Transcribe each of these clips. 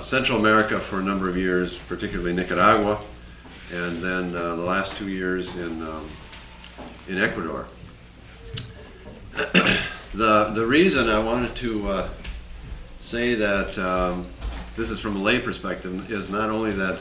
Central America for a number of years, particularly Nicaragua, and then the last 2 years in Ecuador. The reason I wanted to say that this is from a lay perspective is not only that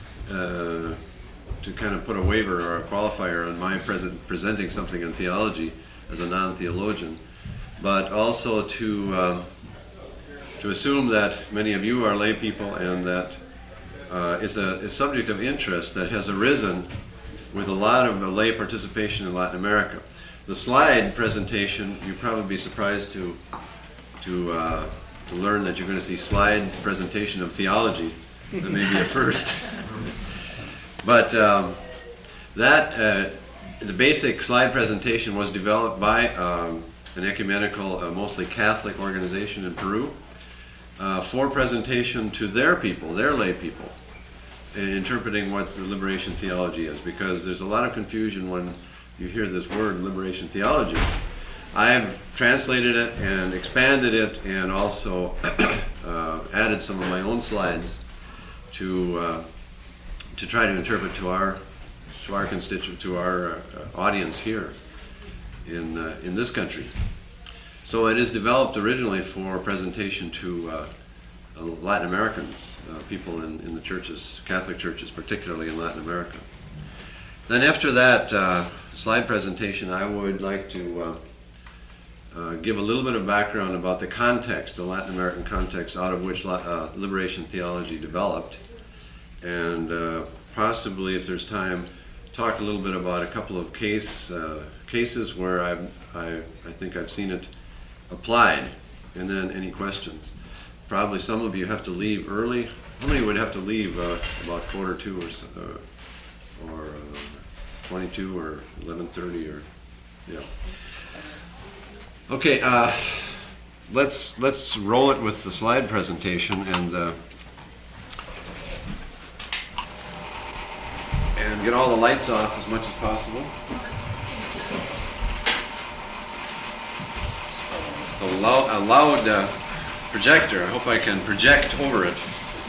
to kind of put a waiver or a qualifier on my presenting something in theology as a non-theologian, but also to assume that many of you are lay people and that it's a subject of interest that has arisen with a lot of lay participation in Latin America. The slide presentation, you'd probably be surprised to learn that you're going to see slide presentation of theology. That may be a first. But the basic slide presentation was developed by an ecumenical, mostly Catholic organization in Peru for presentation to their people, their lay people, interpreting what the liberation theology is, because there's a lot of confusion when you hear this word liberation theology. I've translated it and expanded it and also added some of my own slides to try to interpret to our constituent, to our audience here in this country. So it is developed originally for presentation to Latin Americans, people in the churches, Catholic churches, particularly in Latin America. Then after that slide presentation, I would like to give a little bit of background about the context, the Latin American context out of which liberation theology developed, and possibly, if there's time, talk a little bit about a couple of cases where I think I've seen it applied, and then any questions. Probably some of you have to leave early. How many would have to leave about 1:45 or 22 or 11:30 or yeah? Okay, let's roll it with the slide presentation and get all the lights off as much as possible. A loud projector. I hope I can project over it.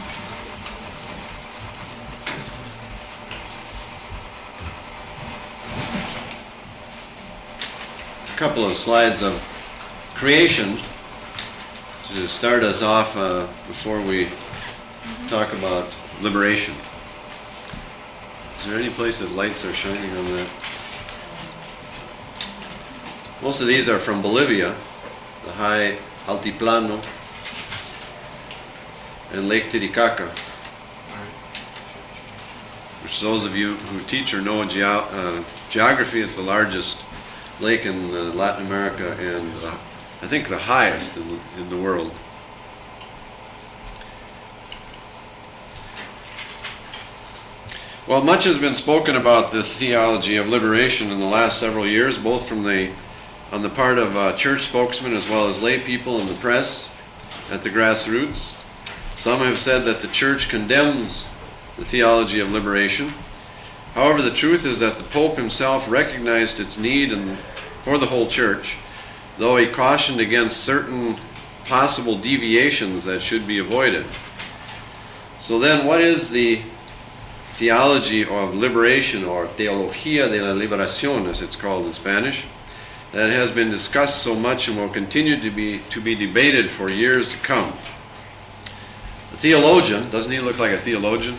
A couple of slides of creation to start us off before we talk about liberation. Is there any place that lights are shining on that? Most of these are from Bolivia, the high Altiplano and Lake Titicaca, which those of you who teach or know geography is the largest lake in Latin America and I think the highest in the world. Well, much has been spoken about this theology of liberation in the last several years, both on the part of church spokesmen as well as lay people in the press at the grassroots. Some have said that the church condemns the theology of liberation. However, the truth is that the Pope himself recognized its need for the whole church, though he cautioned against certain possible deviations that should be avoided. So then, what is the theology of liberation, or Teología de la Liberación, as it's called in Spanish, that has been discussed so much and will continue to be debated for years to come? A theologian, doesn't he look like a theologian?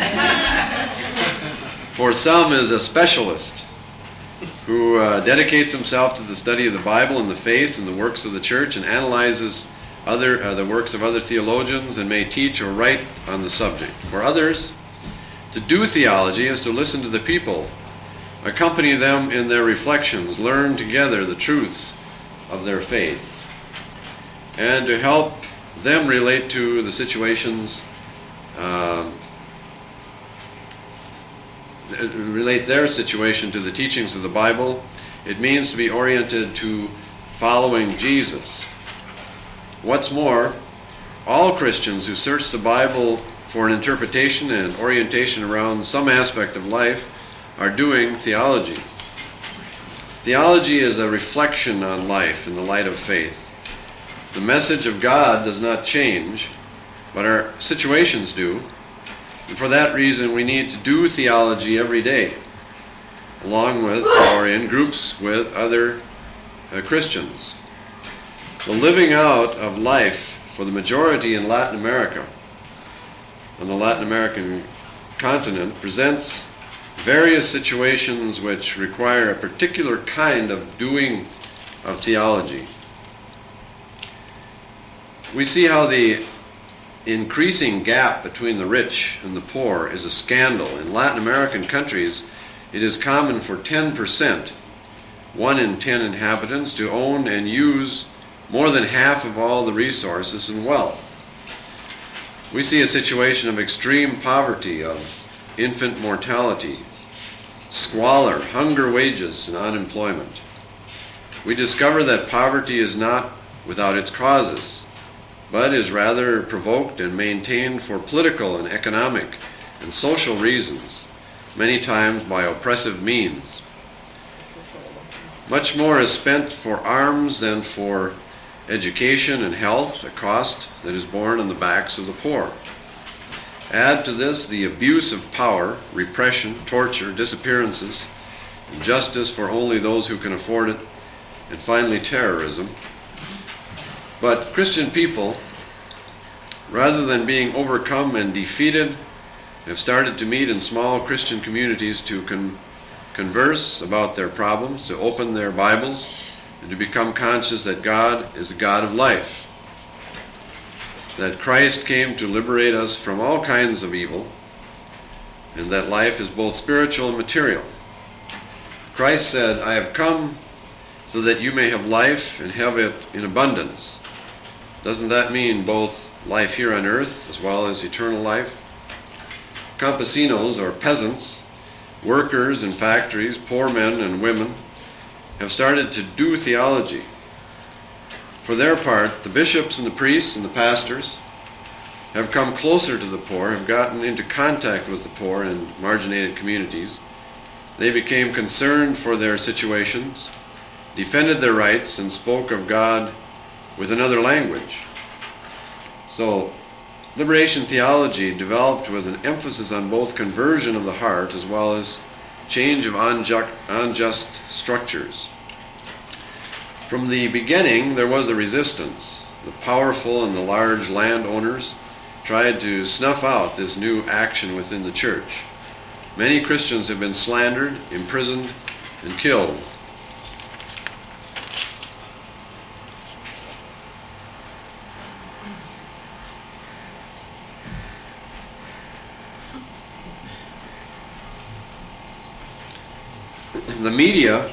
For some is a specialist who dedicates himself to the study of the Bible and the faith and the works of the church and analyzes the works of other theologians and may teach or write on the subject. For others, to do theology is to listen to the people, accompany them in their reflections, learn together the truths of their faith, and to help them relate to the situations, relate their situation to the teachings of the Bible. It means to be oriented to following Jesus. What's more, all Christians who search the Bible for an interpretation and orientation around some aspect of life are doing theology. Theology is a reflection on life in the light of faith. The message of God does not change, but our situations do. And for that reason, we need to do theology every day, along with or in groups with other Christians. The living out of life for the majority in Latin America, on the Latin American continent, presents various situations which require a particular kind of doing of theology. We see how the increasing gap between the rich and the poor is a scandal. In Latin American countries, it is common for 10%, 1 in 10 inhabitants, to own and use more than half of all the resources and wealth. We see a situation of extreme poverty, of infant mortality, squalor, hunger, wages, and unemployment. We discover that poverty is not without its causes, but is rather provoked and maintained for political and economic and social reasons, many times by oppressive means. Much more is spent for arms than for education and health, a cost that is borne on the backs of the poor. Add to this the abuse of power, repression, torture, disappearances, injustice for only those who can afford it, and finally terrorism. But Christian people, rather than being overcome and defeated, have started to meet in small Christian communities to converse about their problems, to open their Bibles, and to become conscious that God is a God of life, that Christ came to liberate us from all kinds of evil, and that life is both spiritual and material. Christ said, "I have come so that you may have life and have it in abundance." Doesn't that mean both life here on earth as well as eternal life? Campesinos, or peasants, workers in factories, poor men and women, have started to do theology. For their part, the bishops and the priests and the pastors have come closer to the poor, have gotten into contact with the poor in marginated communities. They became concerned for their situations, defended their rights, and spoke of God with another language. So, liberation theology developed with an emphasis on both conversion of the heart as well as change of unjust structures. From the beginning, there was a resistance. The powerful and the large landowners tried to snuff out this new action within the church. Many Christians have been slandered, imprisoned, and killed. The media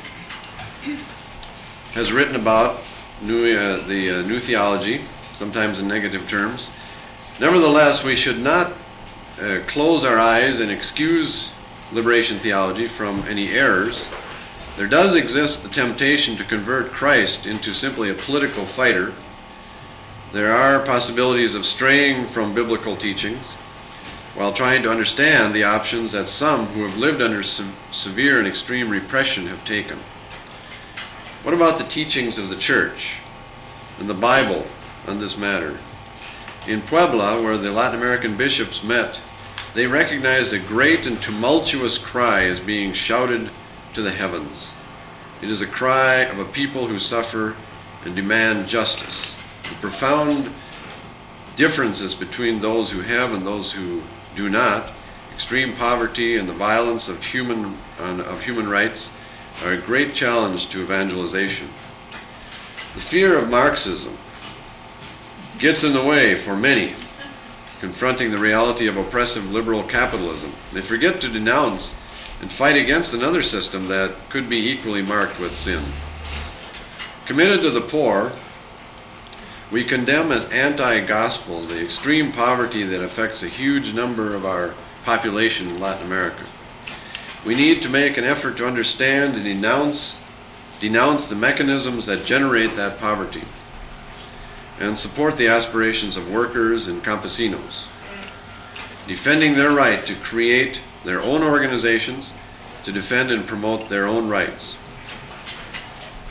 has written about the new theology, sometimes in negative terms. Nevertheless, we should not close our eyes and excuse liberation theology from any errors. There does exist the temptation to convert Christ into simply a political fighter. There are possibilities of straying from biblical teachings while trying to understand the options that some who have lived under severe and extreme repression have taken. What about the teachings of the church and the Bible on this matter? In Puebla, where the Latin American bishops met, they recognized a great and tumultuous cry as being shouted to the heavens. It is a cry of a people who suffer and demand justice. The profound differences between those who have and those who do not, extreme poverty and the violence of human rights, are a great challenge to evangelization. The fear of Marxism gets in the way for many, confronting the reality of oppressive liberal capitalism. They forget to denounce and fight against another system that could be equally marked with sin. Committed to the poor, we condemn as anti-gospel the extreme poverty that affects a huge number of our population in Latin America. We need to make an effort to understand and denounce the mechanisms that generate that poverty and support the aspirations of workers and campesinos, defending their right to create their own organizations to defend and promote their own rights.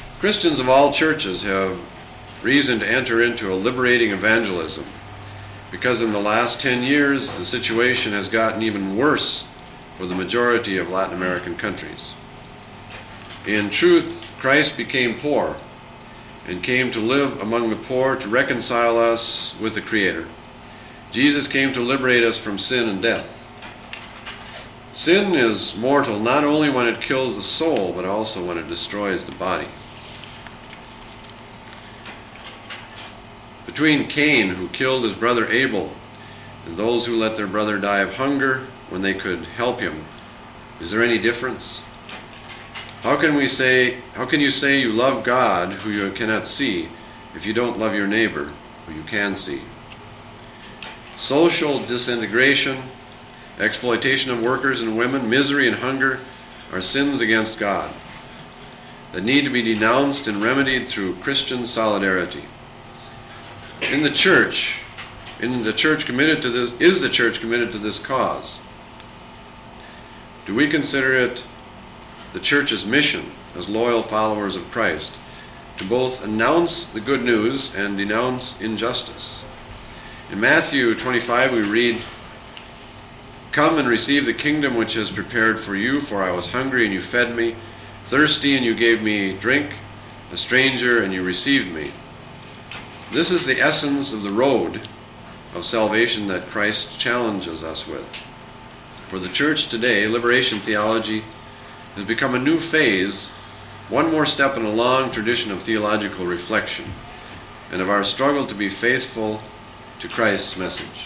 Christians of all churches have reason to enter into a liberating evangelism. because in the last 10 years the situation has gotten even worse for the majority of Latin American countries. In truth, Christ became poor and came to live among the poor to reconcile us with the Creator. Jesus came to liberate us from sin and death. Sin is mortal not only when it kills the soul, but also when it destroys the body. Between Cain, who killed his brother Abel, and those who let their brother die of hunger when they could help him, is there any difference? How can you say you love God who you cannot see if you don't love your neighbor who you can see? Social disintegration, exploitation of workers and women, misery and hunger are sins against God that need to be denounced and remedied through Christian solidarity. Is the church committed to this cause? Do we consider it the church's mission as loyal followers of Christ to both announce the good news and denounce injustice? In Matthew 25 we read, "Come and receive the kingdom which is prepared for you, for I was hungry and you fed me, thirsty and you gave me drink, a stranger and you received me." This is the essence of the road of salvation that Christ challenges us with. For the church today, liberation theology has become a new phase, one more step in a long tradition of theological reflection and of our struggle to be faithful to Christ's message.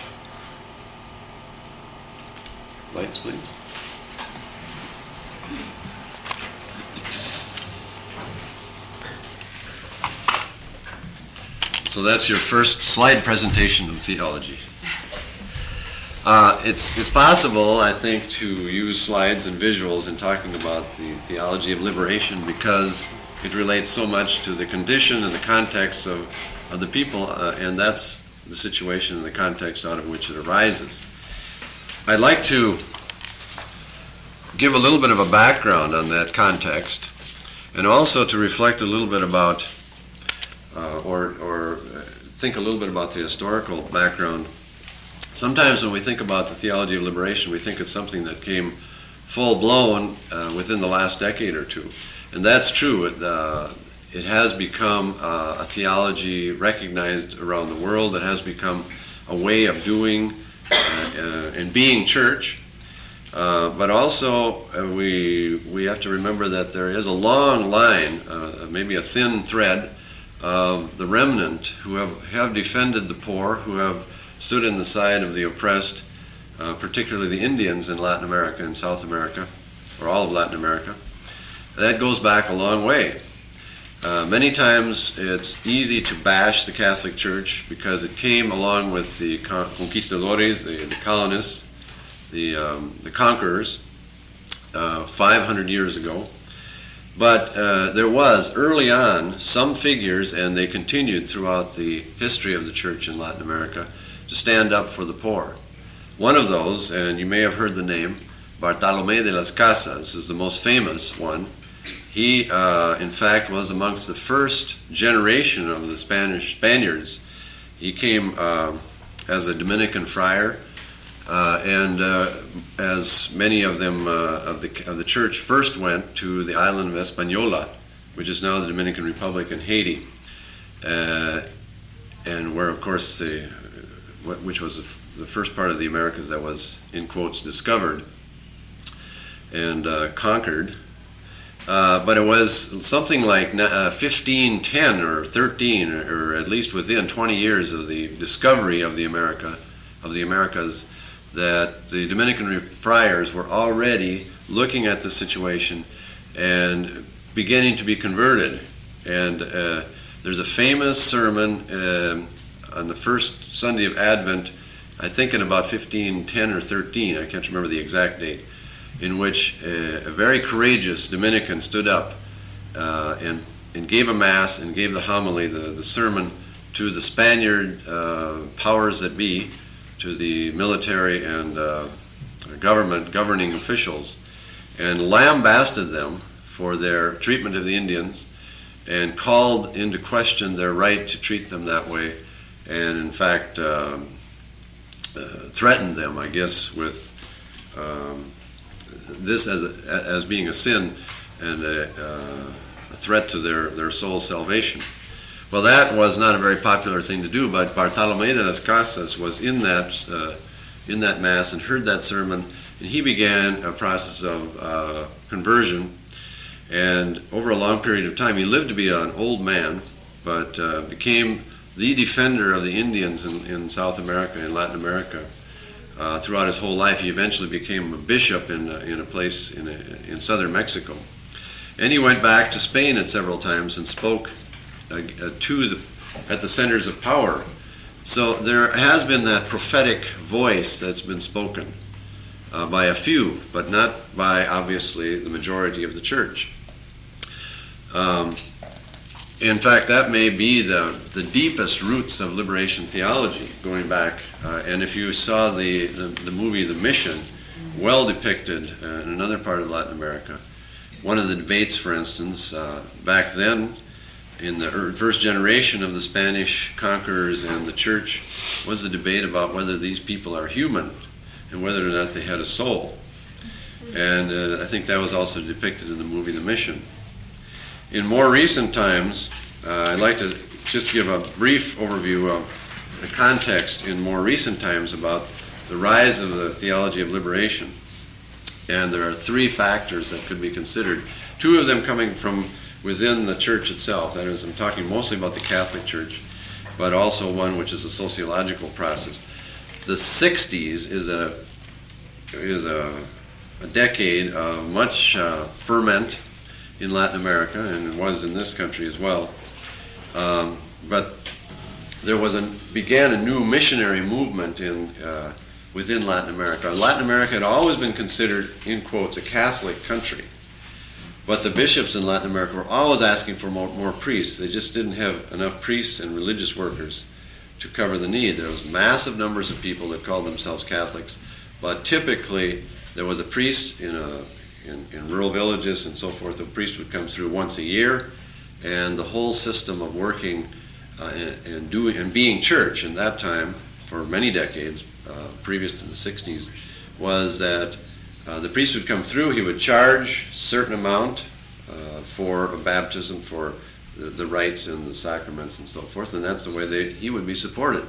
Lights, please. So that's your first slide presentation of theology. It's possible, I think, to use slides and visuals in talking about the theology of liberation because it relates so much to the condition and the context of the people, and that's the situation and the context out of which it arises. I'd like to give a little bit of a background on that context and also to reflect a little bit about or think a little bit about the historical background. Sometimes when we think about the theology of liberation, we think it's something that came full-blown within the last decade or two. And that's true. It has become a theology recognized around the world. It has become a way of doing and being church. But also we have to remember that there is a long line, maybe a thin thread, of the remnant who have defended the poor, who have stood in the side of the oppressed, particularly the Indians in Latin America and South America, or all of Latin America. That goes back a long way. Many times it's easy to bash the Catholic Church because it came along with the conquistadores, the colonists, the conquerors, 500 years ago. But there was, early on, some figures, and they continued throughout the history of the church in Latin America, to stand up for the poor. One of those, and you may have heard the name, Bartolomé de las Casas, is the most famous one. He, in fact, was amongst the first generation of the Spaniards. He came as a Dominican friar, and as many of them of the church first went to the island of Hispaniola, which is now the Dominican Republic and Haiti, and where, of course, which was the first part of the Americas that was, in quotes, discovered and conquered. But it was something like 1510 or 13, or at least within 20 years of the discovery of the Americas, that the Dominican friars were already looking at the situation and beginning to be converted. And there's a famous sermon on the first Sunday of Advent, I think in about 1510 or 13, I can't remember the exact date, in which a very courageous Dominican stood up and gave a mass and gave the homily, the sermon, to the Spaniard powers that be, to the military and governing officials, and lambasted them for their treatment of the Indians and called into question their right to treat them that way, and in fact threatened them, I guess, with this as being a sin and a threat to their soul's salvation. Well, that was not a very popular thing to do, but Bartolomé de las Casas was in that mass and heard that sermon, and he began a process of conversion. And over a long period of time, he lived to be an old man, but became the defender of the Indians in South America and Latin America. Throughout his whole life, he eventually became a bishop in a place in southern Mexico. And he went back to Spain at several times and spoke at the centers of power. So there has been that prophetic voice that's been spoken by a few, but not by, obviously, the majority of the church. In fact, that may be the deepest roots of liberation theology, going back. And if you saw the movie The Mission, well depicted in another part of Latin America. One of the debates, for instance, back then, in the first generation of the Spanish conquerors and the church, was the debate about whether these people are human and whether or not they had a soul. And I think that was also depicted in the movie The Mission. In more recent times, I'd like to just give a brief overview of the context in more recent times about the rise of the theology of liberation. And there are three factors that could be considered, two of them coming from within the church itself. That is, I'm talking mostly about the Catholic Church, but also one which is a sociological process. The 60s is a decade of much ferment in Latin America, and it was in this country as well. But there began a new missionary movement within Latin America. Latin America had always been considered, in quotes, a Catholic country. But the bishops in Latin America were always asking for more priests. They just didn't have enough priests and religious workers to cover the need. There was massive numbers of people that called themselves Catholics, but typically there was a priest in rural villages and so forth. A priest would come through once a year, and the whole system of working and being church in that time, for many decades, previous to the 60s, was that the priest would come through. He would charge a certain amount for a baptism, for the rites and the sacraments and so forth, and that's the way he would be supported.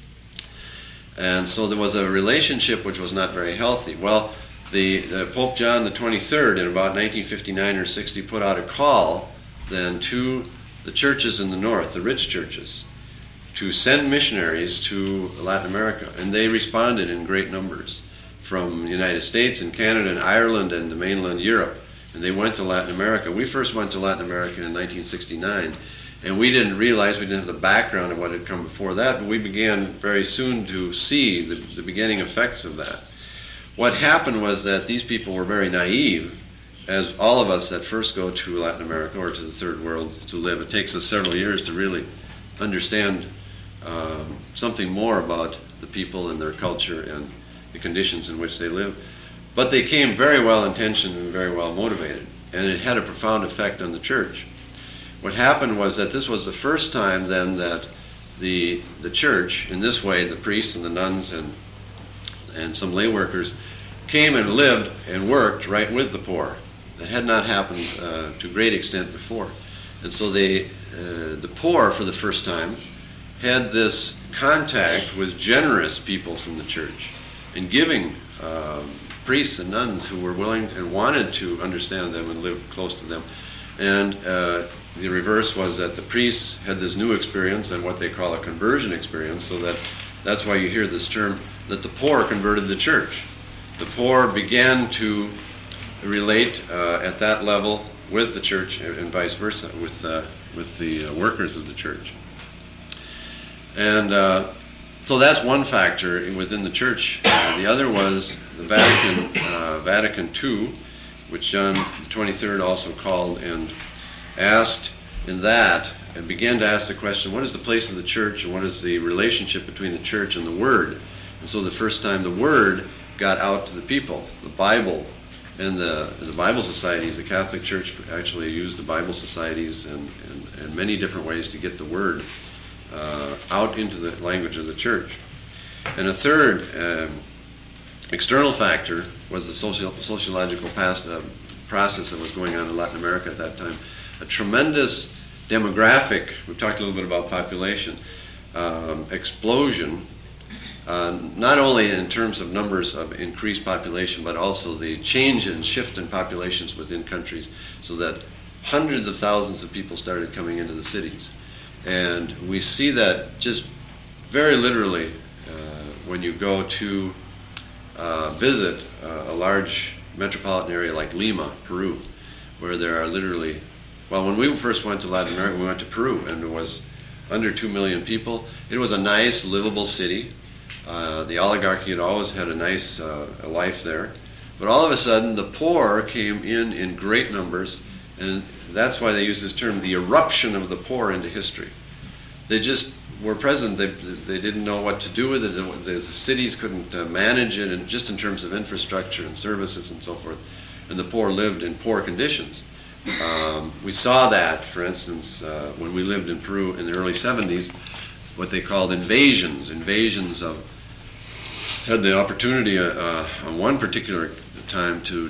And so there was a relationship which was not very healthy. Well, the Pope John the 23rd in about 1959 or 60 put out a call then to the churches in the north, the rich churches, to send missionaries to Latin America, and they responded in great numbers from the United States and Canada and Ireland and the mainland Europe, and they went to Latin America. We first went to Latin America in 1969, and we didn't realize, we didn't have the background of what had come before that, but we began very soon to see the beginning effects of that. What happened was that these people were very naive, as all of us that first go to Latin America or to the third world to live. It takes us several years to really understand something more about the people and their culture and the conditions in which they live. But they came very well intentioned and very well motivated, and it had a profound effect on the church. What happened was that this was the first time then that the church, in this way, the priests and the nuns and some lay workers, came and lived and worked right with the poor. That had not happened to a great extent before. And so the poor, for the first time, had this contact with generous people from the church and giving priests and nuns who were willing and wanted to understand them and live close to them. And the reverse was that the priests had this new experience and what they call a conversion experience, so that's why you hear this term that the poor converted the church. The poor began to relate at that level with the church and vice versa with the workers of the church. And so that's one factor within the church. The other was the Vatican II, which John XXIII also called and asked in that, and began to ask the question, what is the place of the church and what is the relationship between the church and the Word? And so the first time the Word got out to the people, the Bible, and the Bible societies, the Catholic Church actually used the Bible societies and many different ways to get the Word out into the language of the church. And a third external factor was the sociological process that was going on in Latin America at that time. A tremendous demographic, we've talked a little bit about population, explosion, not only in terms of numbers of increased population, but also the change and shift in populations within countries, so that hundreds of thousands of people started coming into the cities. And we see that just very literally when you go to visit a large metropolitan area like Lima, Peru, where there are literally, well, when we first went to Latin America, we went to Peru, and it was under 2 million people. It was a nice, livable city. The oligarchy had always had a nice life there. But all of a sudden, the poor came in great numbers, and that's why they use this term, the eruption of the poor into history. They just were present. They didn't know what to do with it. The cities couldn't manage it, and just in terms of infrastructure and services and so forth. And the poor lived in poor conditions. We saw that, for instance, when we lived in Peru in the early 70s, what they called invasions of, had the opportunity on one particular time to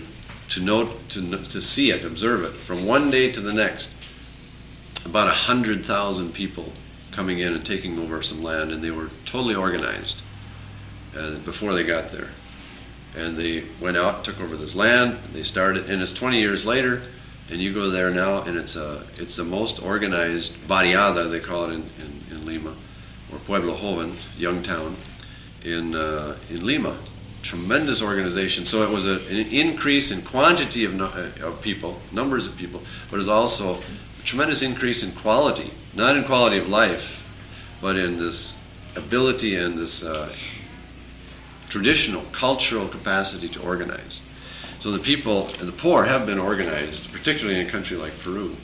see it, observe it, from one day to the next, about 100,000 people coming in and taking over some land, and they were totally organized before they got there. And they went out, took over this land, they started, and it's 20 years later, and you go there now, and it's the most organized barriada, they call it in Lima, or Pueblo Joven, young town, in Lima. Tremendous organization. So it was an increase in quantity of people, numbers of people, but it was also a tremendous increase in quality, not in quality of life, but in this ability and this traditional, cultural capacity to organize. So the people and the poor have been organized, particularly in a country like Peru.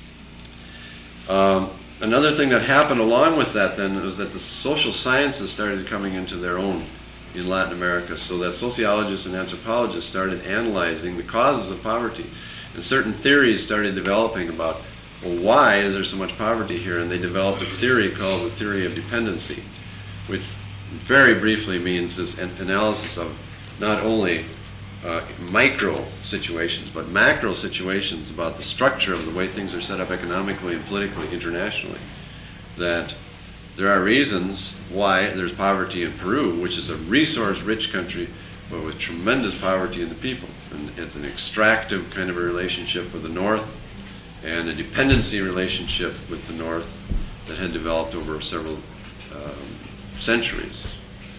Another thing that happened along with that then was that the social sciences started coming into their own in Latin America, so that sociologists and anthropologists started analyzing the causes of poverty. And certain theories started developing about, well, why is there so much poverty here? And they developed a theory called the theory of dependency, which very briefly means this analysis of not only micro situations, but macro situations about the structure of the way things are set up economically and politically internationally. That there are reasons why there's poverty in Peru, which is a resource-rich country, but with tremendous poverty in the people. And it's an extractive kind of a relationship with the North, and a dependency relationship with the North that had developed over several centuries.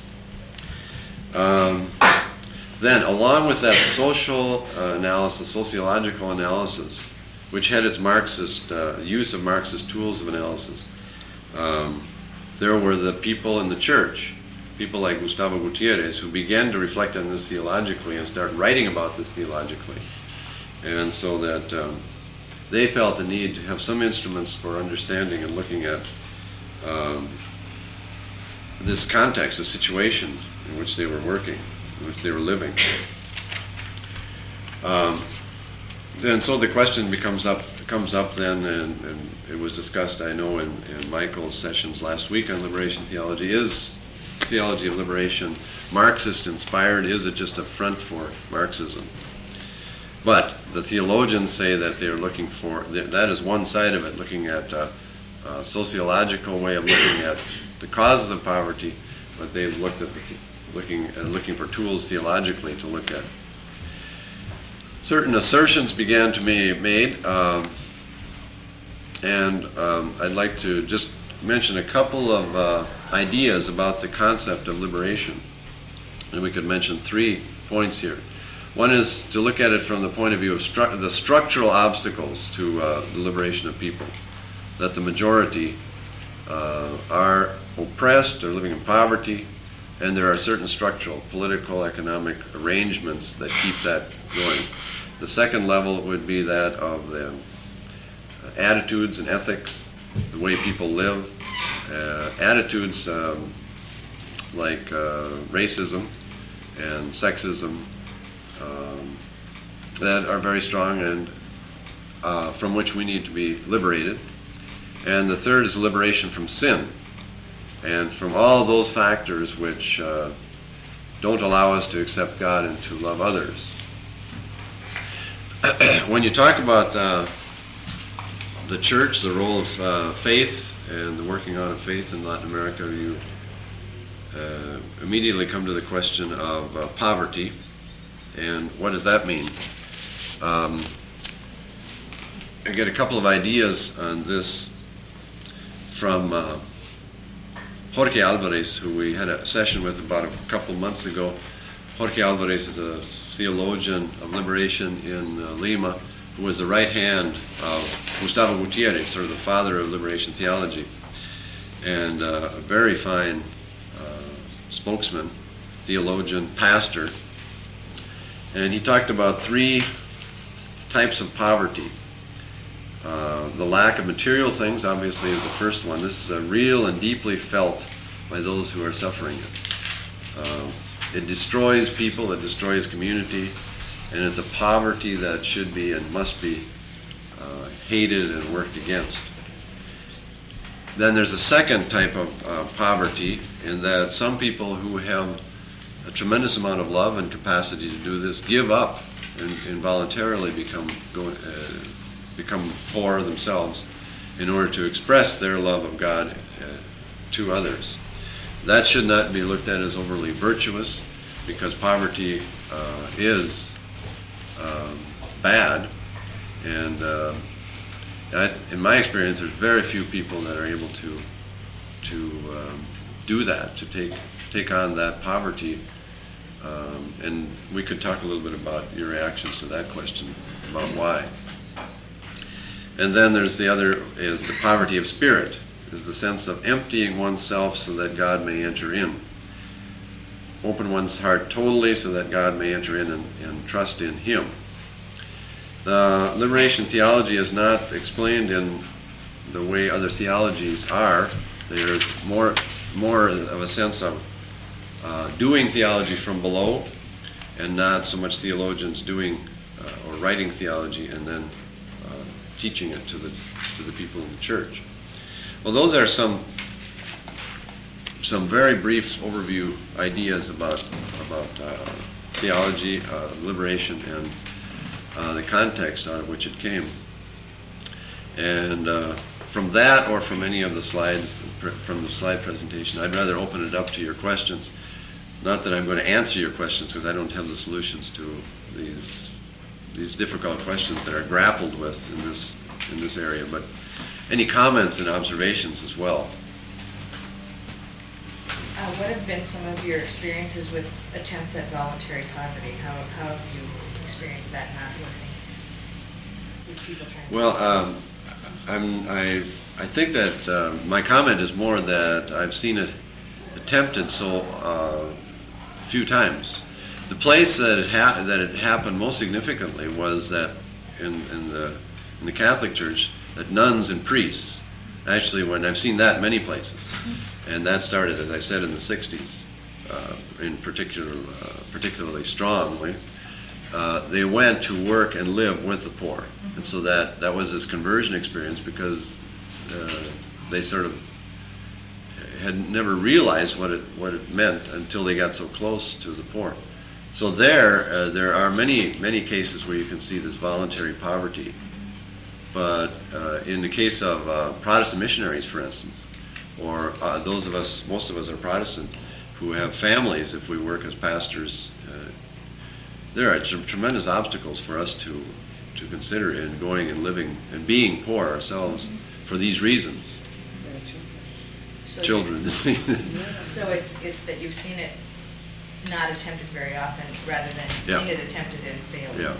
Then, along with that social analysis, sociological analysis, which had its Marxist use of Marxist tools of analysis, there were the people in the church, people like Gustavo Gutierrez, who began to reflect on this theologically and start writing about this theologically. And so that they felt the need to have some instruments for understanding and looking at this context, the situation in which they were working, in which they were living. And so the question comes up then, and it was discussed, I know, in Michael's sessions last week on liberation theology. Is theology of liberation Marxist inspired? Is it just a front for Marxism? But the theologians say that they are looking for, that is one side of it, looking at a sociological way of looking at the causes of poverty, but they've looked at looking for tools theologically to look at. Certain assertions began to be made, and I'd like to just mention a couple of ideas about the concept of liberation. And we could mention 3 points here. One is to look at it from the point of view of the structural obstacles to the liberation of people, that the majority are oppressed or living in poverty, and there are certain structural, political, economic arrangements that keep that going. The second level would be that of the attitudes and ethics, the way people live, attitudes like racism and sexism that are very strong and from which we need to be liberated. And the third is liberation from sin. and from all those factors which don't allow us to accept God and to love others. When you talk about the church, the role of faith and the working on of faith in Latin America, you immediately come to the question of poverty. And what does that mean? I get a couple of ideas on this from Jorge Alvarez, who we had a session with about a couple months ago. Jorge Alvarez is a theologian of liberation in Lima, who was the right hand of Gustavo Gutierrez, sort of the father of liberation theology, and a very fine spokesman, theologian, pastor. And he talked about 3 types of poverty. The lack of material things, obviously, is the first one. This is real and deeply felt by those who are suffering it. It destroys people, it destroys community, and it's a poverty that should be and must be hated and worked against. Then there's a second type of poverty, in that some people who have a tremendous amount of love and capacity to do this give up and involuntarily become poor themselves in order to express their love of God to others. That should not be looked at as overly virtuous, because poverty is bad, and in my experience, there's very few people that are able to do that, to take on that poverty. And we could talk a little bit about your reactions to that question, about why. And then there's the other, is the poverty of spirit, is the sense of emptying oneself so that God may enter in. Open one's heart totally so that God may enter in and trust in Him. The liberation theology is not explained in the way other theologies are. There's more of a sense of doing theology from below, and not so much theologians doing or writing theology and then teaching it to the people in the church. Well, those are some very brief overview ideas about theology, liberation, and the context out of which it came. And from that, or from any of the slides, from the slide presentation, I'd rather open it up to your questions. Not that I'm going to answer your questions, because I don't have the solutions to these difficult questions that are grappled with in this area, but any comments and observations as well. What have been some of your experiences with attempts at voluntary poverty? How have you experienced that not working? With people trying to I think that my comment is more that I've seen it attempted so few times. The place that it happened most significantly was that in the Catholic Church, that nuns and priests, actually, when I've seen that many places, and that started, as I said, in the 60s, particularly strongly. They went to work and live with the poor, and so that was this conversion experience, because they sort of had never realized what it meant until they got so close to the poor. So there are many cases where you can see this voluntary poverty. But in the case of Protestant missionaries, for instance, or those of us, most of us are Protestant, who have families, if we work as pastors, there are tremendous obstacles for us to consider in going and living and being poor ourselves for these reasons. So Children. So it's that you've seen it not attempted very often, rather than seen it attempted and failed. Yeah.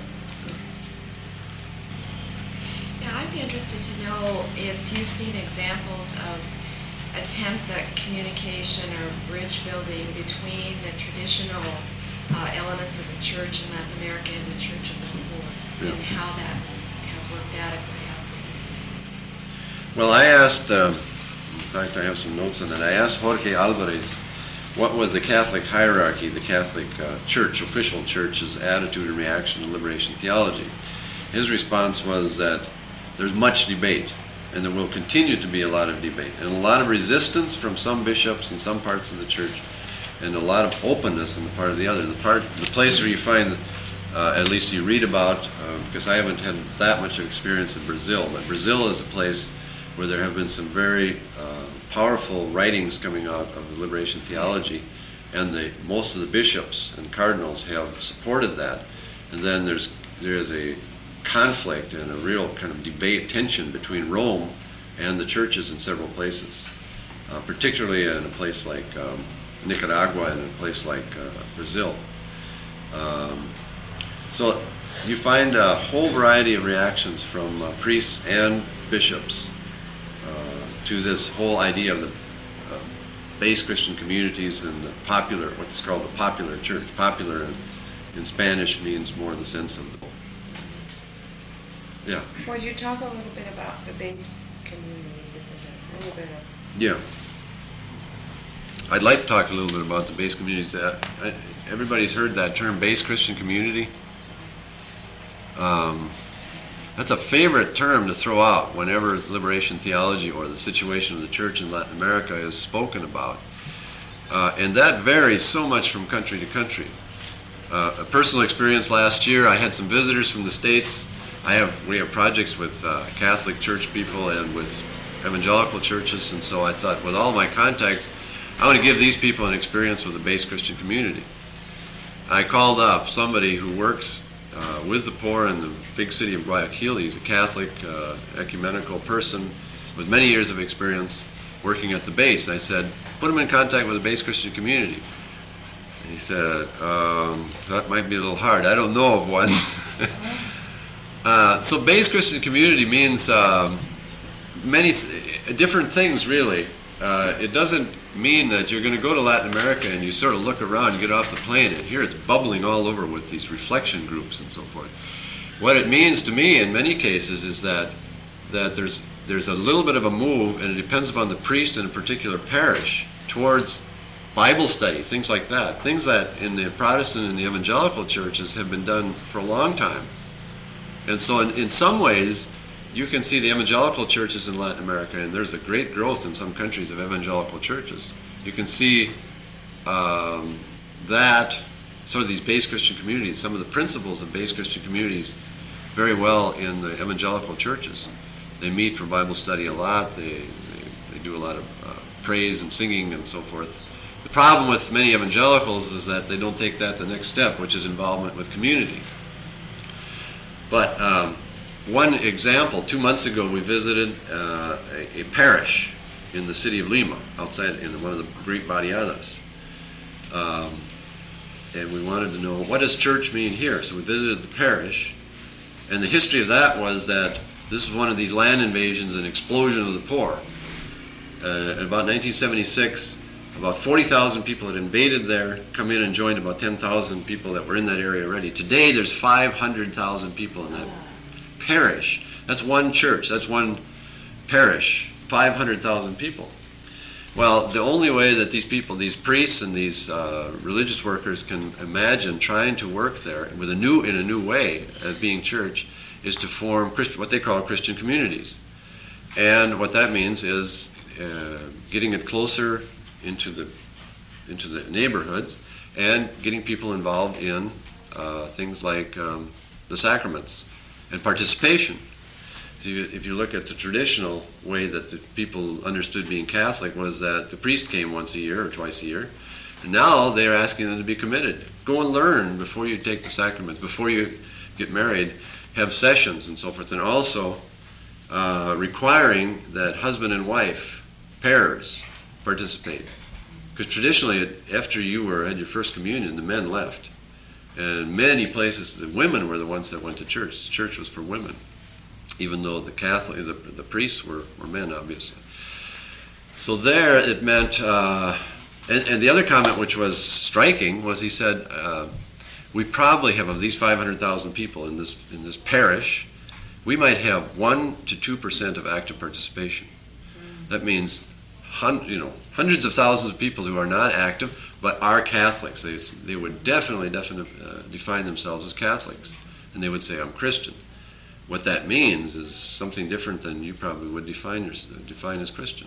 Yeah, I'd be interested to know if you've seen examples of attempts at communication or bridge building between the traditional elements of the church in Latin America and the Church of the Poor, and how that has worked adequately out. Well, I asked, in fact, I have some notes on that. I asked Jorge Alvarez what was the Catholic hierarchy, the Catholic church, official church's attitude and reaction to liberation theology. His response was that there's much debate and there will continue to be a lot of debate and a lot of resistance from some bishops in some parts of the church, and a lot of openness on the part of the other. The place where you find, at least you read about, because I haven't had that much experience in Brazil, but Brazil is a place where there have been some very powerful writings coming out of liberation theology, and most of the bishops and cardinals have supported that. And then there is a conflict and a real kind of debate, tension between Rome and the churches in several places, particularly in a place like Nicaragua and in a place like Brazil. So you find a whole variety of reactions from priests and bishops to this whole idea of the base Christian communities and the popular, what's called the popular church. Popular in Spanish means more the sense of the... Yeah. Would you talk a little bit about the base communities, if there's a little bit of... Yeah. I'd like to talk a little bit about the base communities. Everybody's heard that term, base Christian community. That's a favorite term to throw out whenever liberation theology or the situation of the church in Latin America is spoken about. And that varies so much from country to country. A personal experience last year, I had some visitors from the States. We have projects with Catholic church people and with evangelical churches, and so I thought, with all my contacts, I want to give these people an experience with the base Christian community. I called up somebody who works with the poor in the big city of Guayaquil. He's a Catholic, ecumenical person with many years of experience working at the base. And I said, put him in contact with the base Christian community. And he said, that might be a little hard. I don't know of one. So base Christian community means many different things, really. It doesn't mean that you're going to go to Latin America and you sort of look around and get off the plane, and here it's bubbling all over with these reflection groups and so forth. What it means to me in many cases is that there's a little bit of a move, and it depends upon the priest in a particular parish, towards Bible study, things like that, things that in the Protestant and the evangelical churches have been done for a long time. And so in some ways, you can see the evangelical churches in Latin America, and there's a great growth in some countries of evangelical churches. You can see that sort of these base Christian communities, some of the principles of base Christian communities very well in the evangelical churches. They meet for Bible study a lot. They do a lot of praise and singing and so forth. The problem with many evangelicals is that they don't take that the next step, which is involvement with community. But one example, 2 months ago we visited a parish in the city of Lima, outside in one of the great barriadas. And we wanted to know, what does church mean here? So we visited the parish, and the history of that was that this was one of these land invasions and explosion of the poor. In about 1976, about 40,000 people had invaded there, come in and joined about 10,000 people that were in that area already. Today there's 500,000 people in that parish. That's one church, that's one parish, 500,000 people. Well, the only way that these people, these priests and these religious workers can imagine trying to work there in a new way as being church is to form what they call Christian communities. And what that means is getting it closer into the neighborhoods and getting people involved in things like the sacraments and participation. If you look at the traditional way that the people understood being Catholic, was that the priest came once a year or twice a year, and now they're asking them to be committed. Go and learn before you take the sacraments, before you get married, have sessions and so forth, and also requiring that husband and wife pairs participate. Because traditionally, after you had your first communion, the men left. And many places, the women were the ones that went to church. The church was for women, even though the priests were men, obviously. So there it meant, and the other comment which was striking was he said, we probably have, of these 500,000 people in this parish, we might have 1 to 2% of active participation. That means hundreds of thousands of people who are not active but are Catholics. They would definitely define themselves as Catholics, and they would say, I'm Christian. what that means is something different than you probably would define as Christian.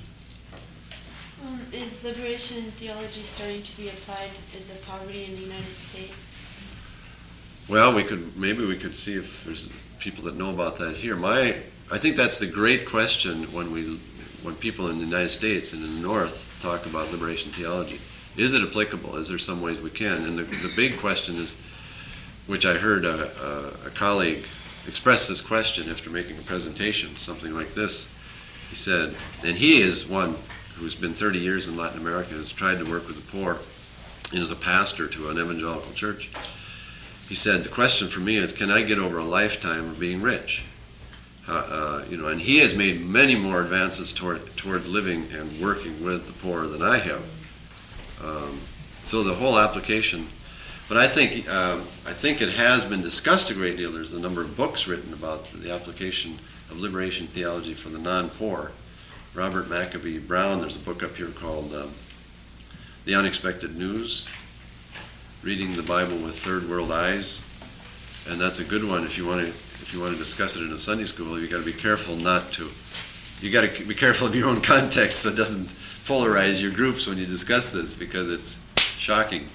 Is liberation theology starting to be applied in the poverty in the United States? Well, maybe we could see if there's people that know about that here. I think that's the great question when people in the United States and in the North talk about liberation theology. Is it applicable? Is there some ways we can? And the big question is, which I heard a colleague express this question after making a presentation, something like this. He said, and he is one who's been 30 years in Latin America and has tried to work with the poor and is a pastor to an evangelical church. He said, the question for me is, can I get over a lifetime of being rich? And he has made many more advances toward living and working with the poor than I have. So the whole application, but I think it has been discussed a great deal. There's a number of books written about the application of liberation theology for the non-poor. Robert Maccabee Brown, there's a book up here called The Unexpected News, Reading the Bible with Third World Eyes, and that's a good one if you want to discuss it in a Sunday school. You got to be careful you got to be careful of your own context so it doesn't polarize your groups when you discuss this, because it's shocking.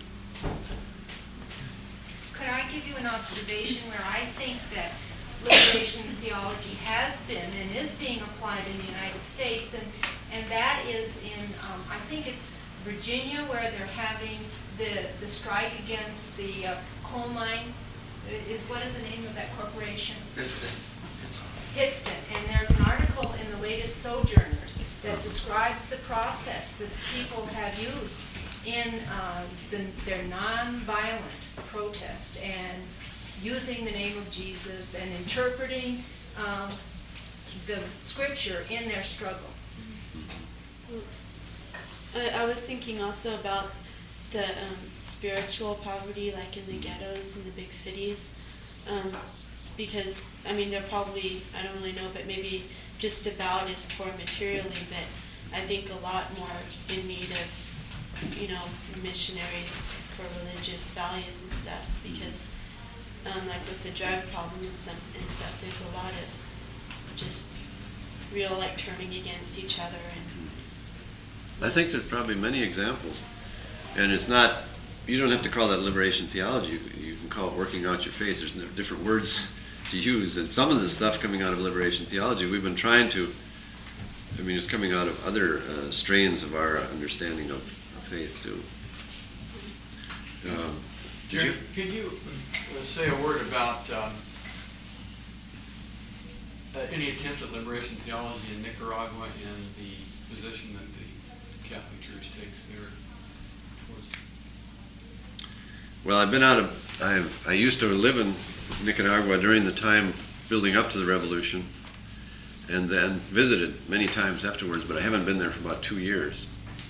Could I give you an observation where I think that liberation theology has been and is being applied in the United States, and that is in, I think it's Virginia, where they're having the strike against the coal mine. What is the name of that corporation? Hitson. And there's an article in the latest Sojourners that describes the process that people have used in their nonviolent protest, and using the name of Jesus and interpreting the scripture in their struggle. I was thinking also about the spiritual poverty, like in the ghettos in the big cities, because, they're probably, I don't really know, but maybe just about as poor materially, but I think a lot more in need of, missionaries for religious values and stuff, because like with the drug problem and stuff, there's a lot of just real turning against each other. And I think there's probably many examples, and it's not, you don't have to call that liberation theology. You can call it working out your faith. There's different words to use, and some of the stuff coming out of liberation theology, we've been trying to, it's coming out of other strains of our understanding of faith too. Jerry, could you say a word about any attempts at liberation theology in Nicaragua and the position that the Catholic Church takes there? Well, I used to live in Nicaragua during the time building up to the revolution, and then visited many times afterwards, but I haven't been there for about 2 years.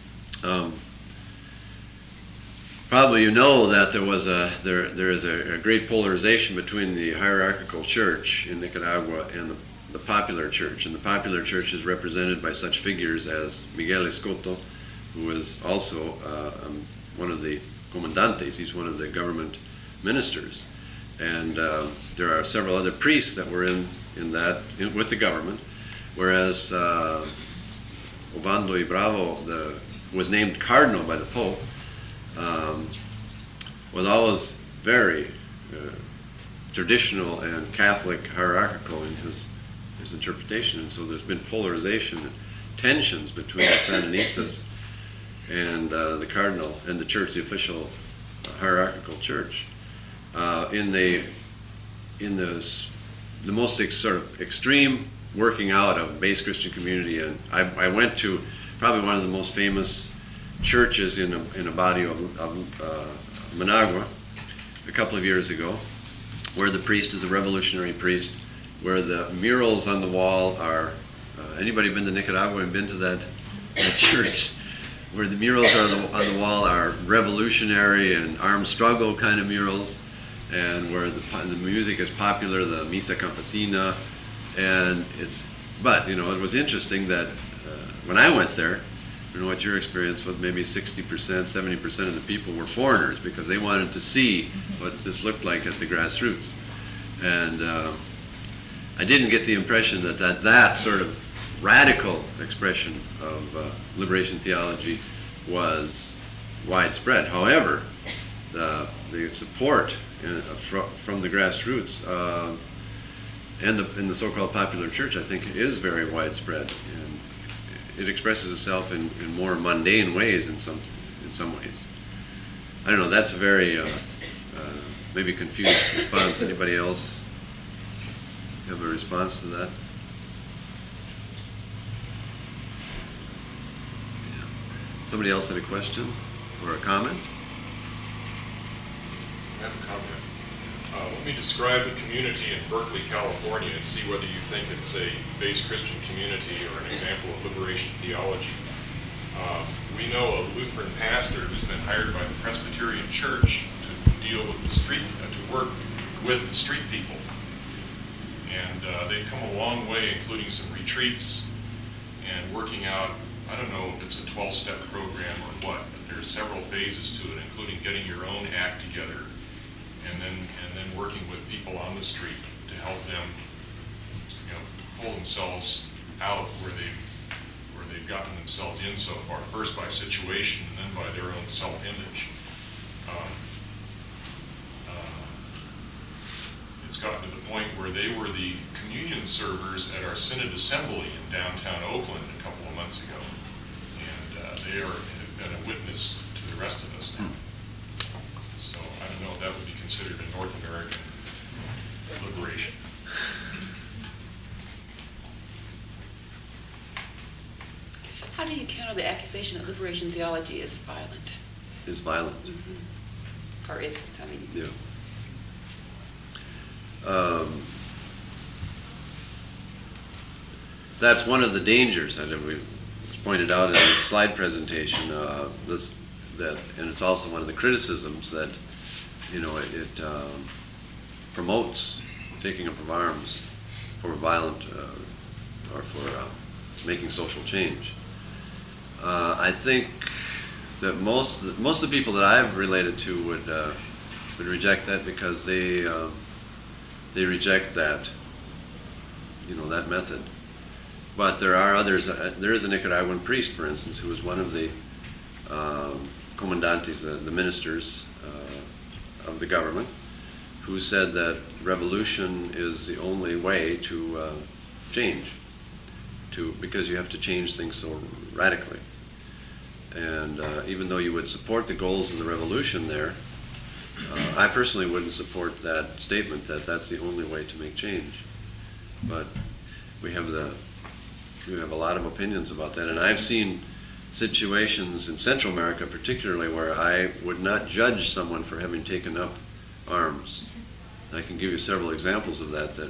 Probably you know that there is a great polarization between the hierarchical church in Nicaragua and the popular church. And the popular church is represented by such figures as Miguel Escoto, who is also one of the comandantes. He's one of the government ministers. And there are several other priests that were in with the government, whereas Obando y Bravo, who was named cardinal by the Pope, was always very traditional and Catholic hierarchical in his interpretation. And so there's been polarization and tensions between the Sandinistas and the cardinal and the church, the official hierarchical church. In the most sort of extreme working out of base Christian community, and I went to probably one of the most famous churches in a body of Managua a couple of years ago, where the priest is a revolutionary priest, where the murals on the wall are, anybody been to Nicaragua and been to that church? Where the murals on the wall are revolutionary and armed struggle kind of murals, and where the music is popular, the Misa Campesina, and it was interesting that when I went there, I don't know what your experience was, maybe 60%, 70% of the people were foreigners because they wanted to see what this looked like at the grassroots. And I didn't get the impression that sort of radical expression of liberation theology was widespread. However, the support from the grassroots and in the so-called popular church, I think, is very widespread, and it expresses itself in more mundane ways in some ways. I don't know. That's a very maybe confused response. Anybody else have a response to that? Yeah. Somebody else had a question or a comment? I have a comment. Let me describe a community in Berkeley, California, and see whether you think it's a base Christian community or an example of liberation theology. We know a Lutheran pastor who's been hired by the Presbyterian Church to deal with the street, to work with the street people. And they've come a long way, including some retreats and working out, I don't know if it's a 12-step program or what, but there's several phases to it, including getting your own act together and then working with people on the street to help them, pull themselves out where they've gotten themselves in so far, first by situation and then by their own self-image. It's gotten to the point where they were the communion servers at our Synod Assembly in downtown Oakland a couple of months ago, and they have been a witness to the rest of us now. So I don't know if that would be considered a North American liberation. How do you counter the accusation that liberation theology is violent? Is violent. Mm-hmm. Or isn't, I mean. Yeah. That's one of the dangers that we pointed out in the slide presentation. And it's also one of the criticisms that it promotes taking up of arms for violent or for making social change. I think that most of the people that I've related to would reject that because they reject that that method. But there are others. There is a Nicaraguan priest, for instance, who was one of the comandantes, the ministers of the government, who said that revolution is the only way to change, because you have to change things so radically. And even though you would support the goals of the revolution there, I personally wouldn't support that statement that that's the only way to make change. But we have a lot of opinions about that, and I've seen situations in Central America particularly where I would not judge someone for having taken up arms. I can give you several examples of that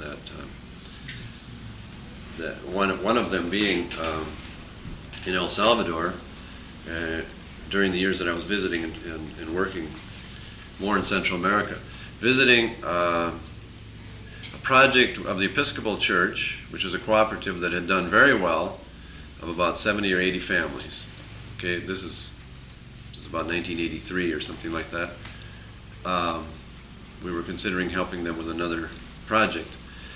one of them being in El Salvador during the years that I was visiting and working more in Central America, visiting a project of the Episcopal Church, which is a cooperative that had done very well, of about 70 or 80 families. Okay, this is about 1983 or something like that. We were considering helping them with another project.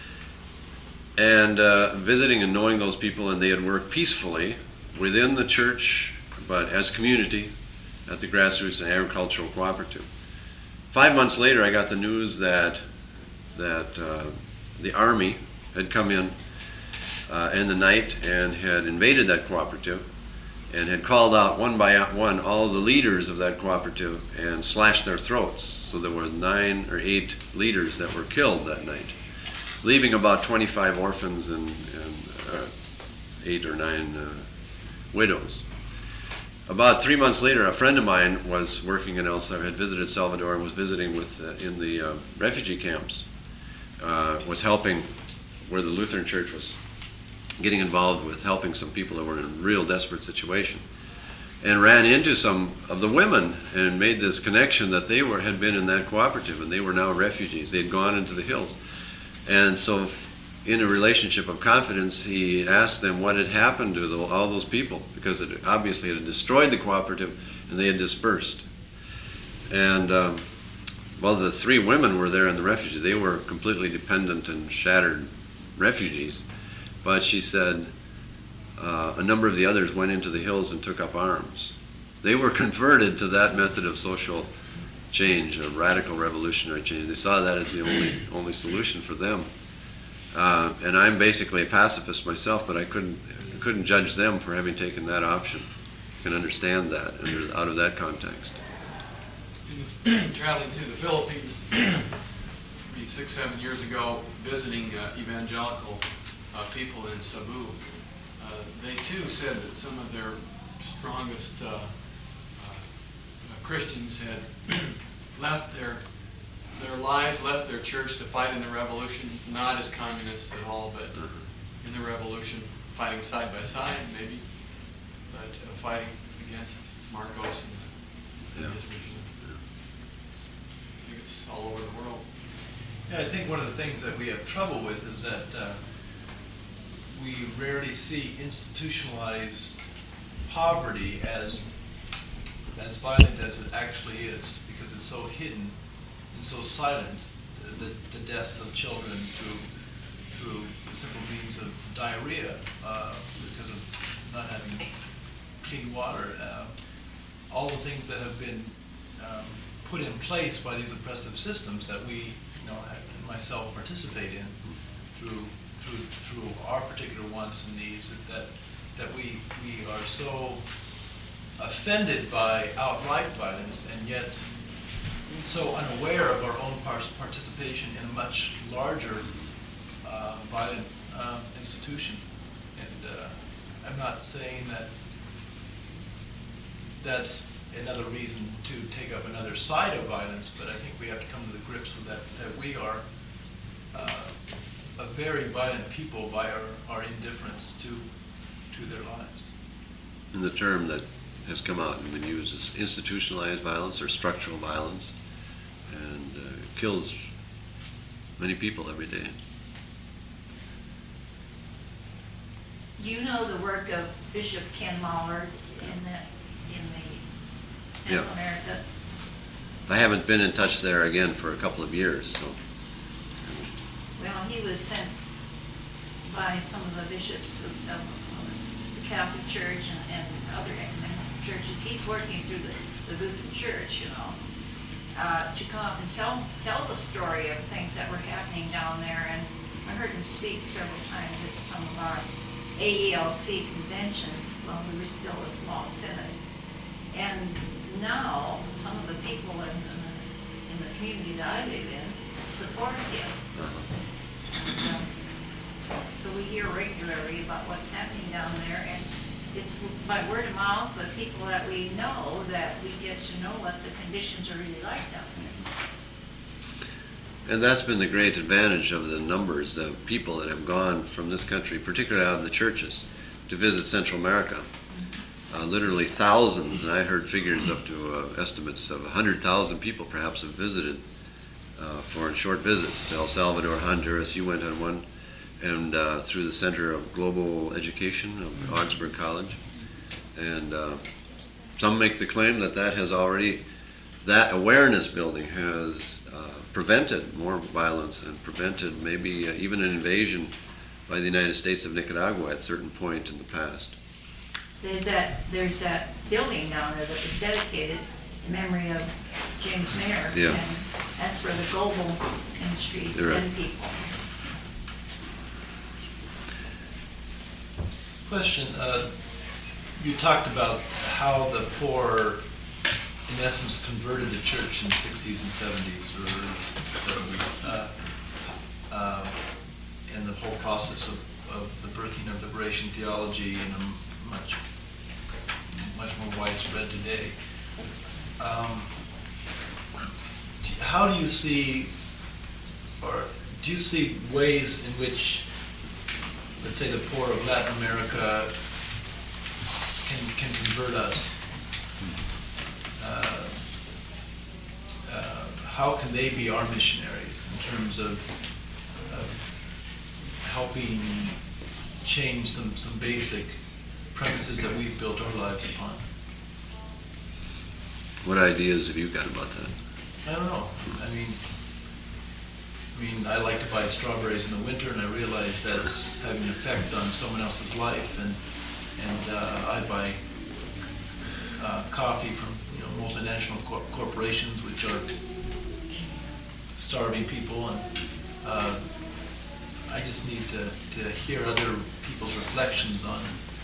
And visiting and knowing those people, and they had worked peacefully within the church, but as community at the grassroots and agricultural cooperative. 5 months later, I got the news that the army had come in the night and had invaded that cooperative and had called out one by one all the leaders of that cooperative and slashed their throats. So there were 9 or 8 leaders that were killed that night, leaving about 25 orphans and 8 or 9 widows. About 3 months later, a friend of mine was working in El Salvador, had visited Salvador and was visiting in the refugee camps, was helping where the Lutheran Church was getting involved with helping some people that were in a real desperate situation, and ran into some of the women and made this connection that they had been in that cooperative and they were now refugees. They had gone into the hills. And so in a relationship of confidence, he asked them what had happened to all those people, because it obviously had destroyed the cooperative and they had dispersed. And the 3 women were there in the refugee. They were completely dependent and shattered refugees, but she said a number of the others went into the hills and took up arms. They were converted to that method of social change, a radical revolutionary change. They saw that as the only solution for them. And I'm basically a pacifist myself, but I couldn't judge them for having taken that option. I can understand that out of that context. Traveling to the Philippines, 6-7 years ago, visiting evangelical people in Cebu, they too said that some of their strongest Christians had left their lives, left their church to fight in the revolution, not as communists at all, but in the revolution, fighting side by side maybe, but fighting against Marcos and his regime. I think it's all over the world. Yeah, I think one of the things that we have trouble with is that we rarely see institutionalized poverty as violent as it actually is, because it's so hidden and so silent. The deaths of children through the simple means of diarrhea because of not having clean water. All the things that have been put in place by these oppressive systems that we, and myself, participate in through our particular wants and needs, that we are so offended by outright violence, and yet so unaware of our own participation in a much larger violent institution. And I'm not saying that that's another reason to take up another side of violence, but I think we have to come to the grips with that we are a very violent people by our indifference to their lives. And the term that has come out and been used is institutionalized violence or structural violence, and kills many people every day. Do you know the work of Bishop Ken Mallard in the Central America? I haven't been in touch there again for a couple of years, so. Well, he was sent by some of the bishops of the Catholic Church and other ecumenical churches. He's working through the Lutheran Church, to come up and tell the story of things that were happening down there. And I heard him speak several times at some of our AELC conventions when we were still a small synod. And now some of the people in the community that I live in support him. And, so we hear regularly about what's happening down there, and it's by word of mouth of people that we know that we get to know what the conditions are really like down there. And that's been the great advantage of the numbers of people that have gone from this country, particularly out of the churches, to visit Central America. Literally thousands, and I heard figures up to estimates of 100,000 people perhaps have visited for short visits to El Salvador, Honduras. You went on one, and through the Center of Global Education of Augsburg College. And some make the claim that that awareness building has prevented more violence and prevented maybe even an invasion by the United States of Nicaragua at a certain point in the past. There's that building down there that was dedicated in memory of James Mayer. Yeah. And that's where the global ministries send people. Question, you talked about how the poor, in essence, converted the church in the 60s and 70s, or early 70s, and the whole process of the birthing of liberation theology in a much more widespread today. How do you see, or do you see ways in which, let's say, the poor of Latin America can convert us? How can they be our missionaries in terms of helping change some basic premises that we've built our lives upon? What ideas have you got about that? I don't know. I mean, I mean, I like to buy strawberries in the winter, and I realize that it's having an effect on someone else's life, and I buy coffee from, you know, multinational corporations which are starving people, and I just need to hear other people's reflections on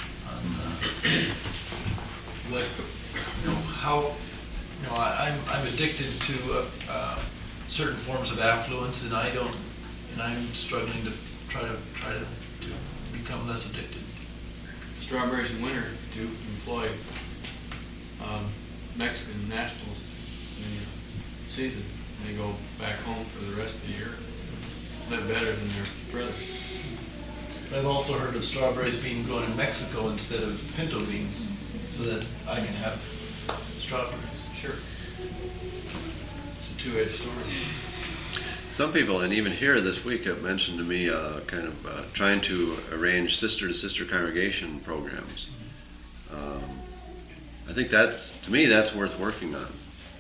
what, you know, how, you know, I'm addicted to certain forms of affluence, and I'm struggling to try to become less addicted. Strawberries in winter to employ Mexican nationals in the season, and they go back home for the rest of the year, live better than their brothers. But I've also heard of strawberries being grown in Mexico instead of pinto beans, so that I can have strawberries. Sure. It's a two-edged sword. Some people, and even here this week, have mentioned to me kind of trying to arrange sister-to-sister congregation programs. I think to me, that's worth working on.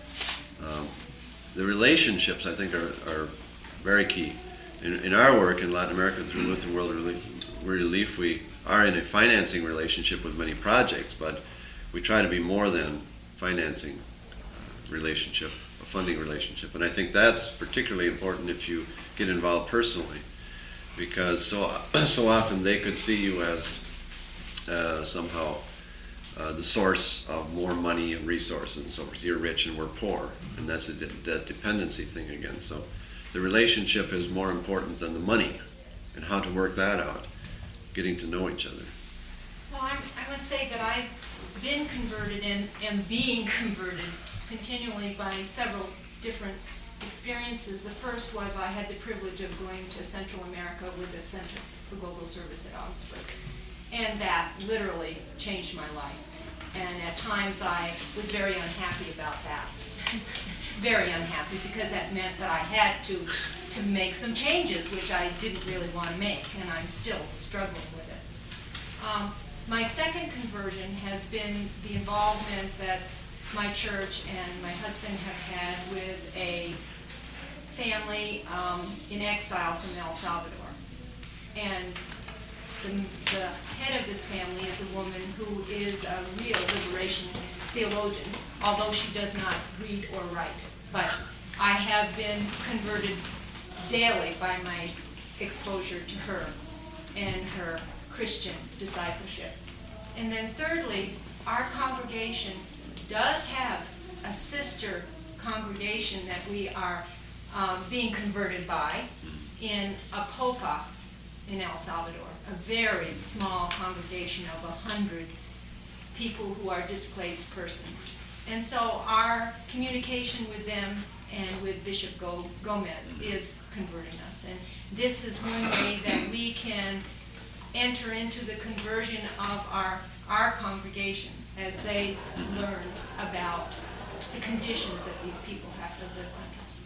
The relationships, I think, are very key. In our work in Latin America through Lutheran World Relief, we are in a financing relationship with many projects, but we try to be more than financing relationship, a funding relationship. And I think that's particularly important if you get involved personally, because so often they could see you as somehow the source of more money and resources and so forth. You're rich and we're poor, and that's that dependency thing again. So the relationship is more important than the money, and how to work that out, getting to know each other. Well, I must say that I've been converted and am being converted continually by several different experiences. The first was I had the privilege of going to Central America with the Center for Global Service at Augsburg, and that literally changed my life. And at times I was very unhappy about that. Very unhappy, because that meant that I had to make some changes, which I didn't really want to make, and I'm still struggling with it. My second conversion has been the involvement that my church and my husband have had with a family in exile from El Salvador. And the head of this family is a woman who is a real liberation theologian, although she does not read or write. But I have been converted daily by my exposure to her and her Christian discipleship. And then thirdly, our congregation does have a sister congregation that we are being converted by in Apopa in El Salvador, a very small congregation of 100 people who are displaced persons. And so our communication with them and with Bishop Gomez is converting us. And this is one way that we can enter into the conversion of our congregation as they learn about the conditions that these people have to live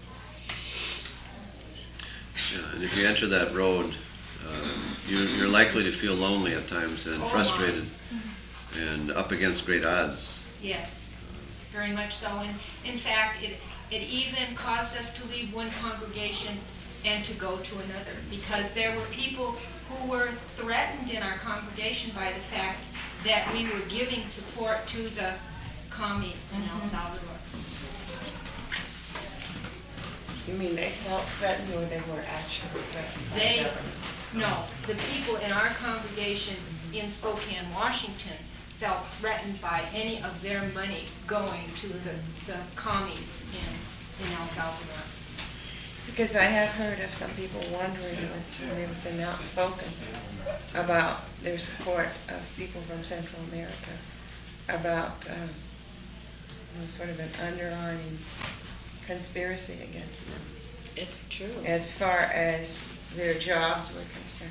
under. Yeah, and if you enter that road, you're likely to feel lonely at times and frustrated and up against great odds. Yes, very much so. And in fact, it even caused us to leave one congregation and to go to another, because there were people who were threatened in our congregation by the fact that we were giving support to the commies in El Salvador. You mean they felt threatened, or they were actually threatened by the government? No, the people in our congregation in Spokane, Washington, felt threatened by any of their money going to the commies in El Salvador. Because I have heard of some people wondering, when they've been outspoken about their support of people from Central America, about sort of an underlying conspiracy against them. It's true. As far as their jobs were concerned.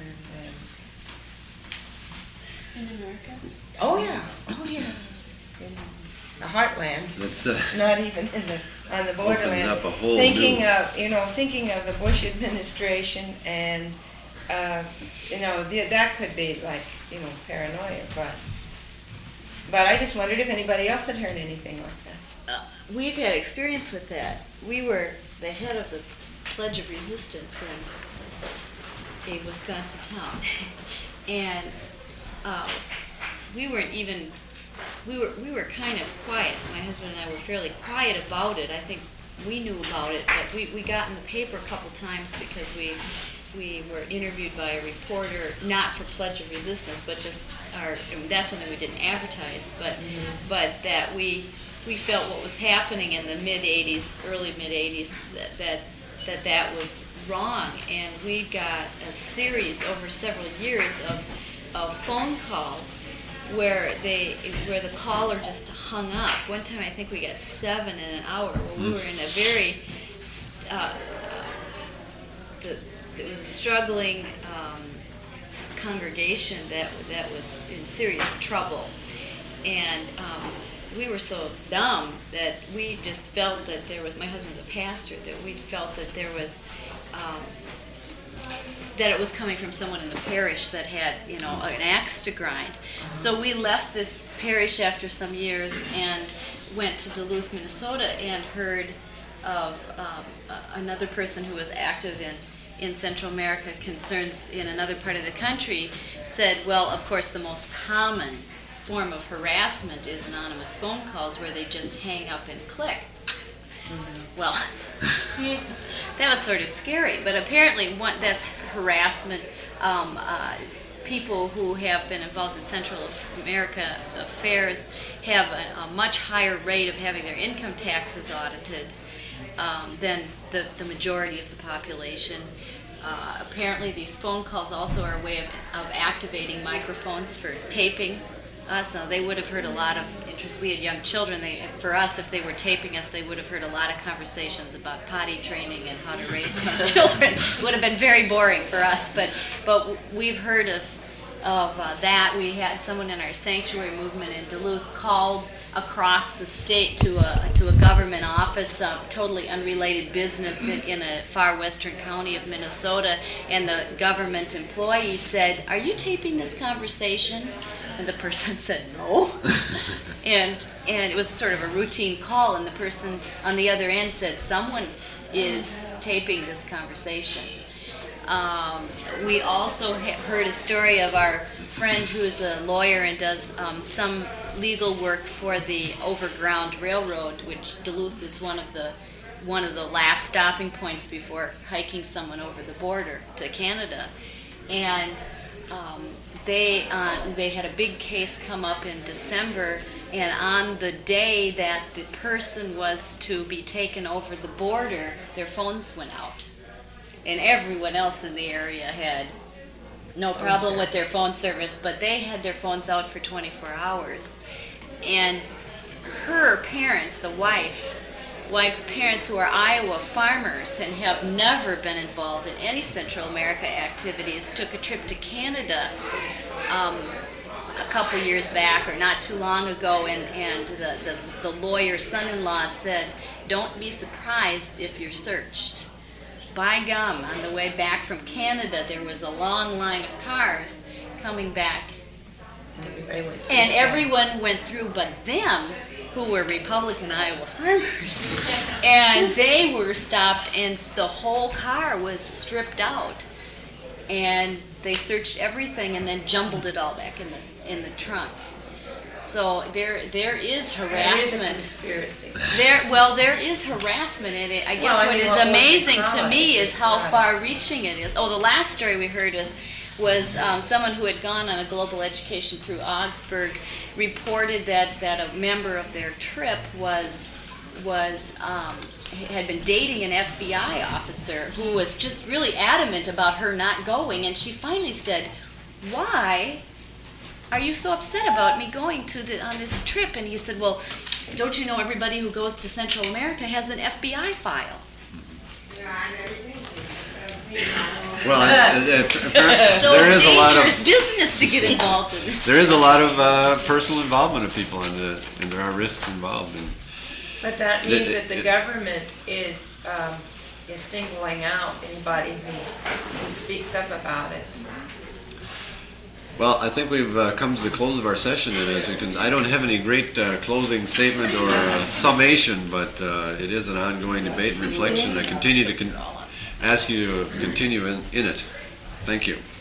In America? Oh yeah. In the heartland. That's Not even on the borderland. Opens up a whole thinking new... thinking of the Bush administration, and that could be like paranoia, but I just wondered if anybody else had heard anything like that. We've had experience with that. We were the head of the Pledge of Resistance in a Wisconsin town. And we weren't even, we were kind of quiet. My husband and I were fairly quiet about it. I think we knew about it, but we got in the paper a couple times because we were interviewed by a reporter, not for Pledge of Resistance, but just that's something we didn't advertise, but that we felt what was happening in the mid-'80s, early mid-'80s, that was wrong, and we got a series over several years of phone calls where the caller just hung up. One time I think we got 7 in an hour. Where we were in a very it was a struggling congregation that was in serious trouble, and we were so dumb that we just felt that there was, my husband was a pastor, that we felt that there was that it was coming from someone in the parish that had, an axe to grind. So we left this parish after some years and went to Duluth, Minnesota, and heard of another person who was active in Central America concerns in another part of the country, said, well, of course, the most common form of harassment is anonymous phone calls where they just hang up and click. Well, that was sort of scary, but apparently that's harassment. People who have been involved in Central America affairs have a much higher rate of having their income taxes audited than the majority of the population. Apparently these phone calls also are a way of activating microphones for taping us. So they would have heard a lot of interest. We had young children. For us, if they were taping us, they would have heard a lot of conversations about potty training and how to raise young children. It would have been very boring for us, but we've heard of that. We had someone in our sanctuary movement in Duluth called across the state to a government office, totally unrelated business in a far western county of Minnesota, and the government employee said, "Are you taping this conversation?" And the person said no. and it was sort of a routine call, and the person on the other end said, "Someone is taping this conversation." We also heard a story of our friend who is a lawyer and does some legal work for the Overground Railroad, which Duluth is one of the last stopping points before hiking someone over the border to Canada. And they had a big case come up in December, and on the day that the person was to be taken over the border, their phones went out. And everyone else in the area had no problem with their phone service, but they had their phones out for 24 hours. And her parents, the wife's parents, who are Iowa farmers and have never been involved in any Central America activities, took a trip to Canada a couple years back, or not too long ago, and the lawyer's son-in-law said, "Don't be surprised if you're searched." By gum, on the way back from Canada, there was a long line of cars coming back. And everyone went through but them, who were Republican Iowa farmers. And they were stopped, and the whole car was stripped out. And they searched everything and then jumbled it all back in the trunk. So there is harassment. There is a conspiracy. There is harassment in it. I guess what is amazing to me is how far-reaching it is. Oh, the last story we heard was someone who had gone on a global education through Augsburg reported that a member of their trip had been dating an FBI officer who was just really adamant about her not going, and she finally said, "Why are you so upset about me going on this trip?" And he said, "Well, don't you know everybody who goes to Central America has an FBI file?" Well, So there is a lot dangerous of business to get involved in this. there is a lot of personal involvement of people, and there are risks involved. But that means that the government is singling out anybody who speaks up about it. Well, I think we've come to the close of our session, and as you can, I don't have any great closing statement or summation, but it is an ongoing debate and reflection. I continue to ask you to continue in it. Thank you.